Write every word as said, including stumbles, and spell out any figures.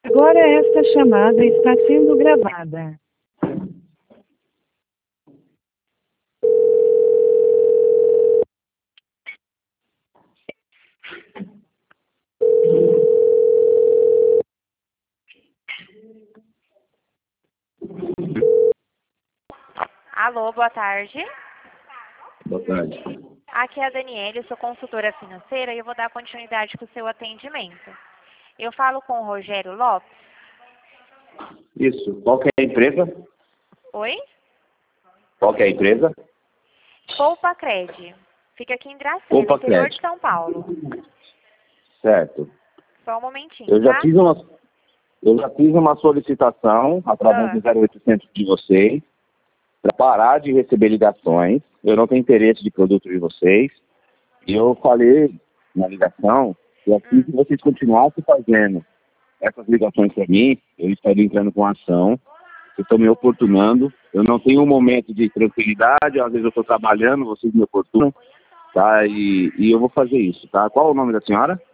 Agora esta chamada está sendo gravada. Alô, boa tarde. Boa tarde. Aqui é a Daniela, eu sou consultora financeira e eu vou dar continuidade com o seu atendimento. Eu falo com o Rogério Lopes. Isso. Qual que é a empresa? Oi? Qual que é a empresa? Poupa Cred. Fica aqui em Dracena, Poupa interior Cred. de São Paulo. Certo. Só um momentinho, Eu já tá? fiz uma, eu já fiz uma solicitação através Ah. do zero oitocentos de vocês para parar de receber ligações. Eu não tenho interesse de produto de vocês. E eu falei na ligação que assim que vocês continuassem fazendo essas ligações para mim, eu estaria entrando com ação. Vocês estão me oportunando. Eu não tenho um momento de tranquilidade. Às vezes eu estou trabalhando, vocês me oportunam. Tá? E, e eu vou fazer isso. Tá? Qual o nome da senhora?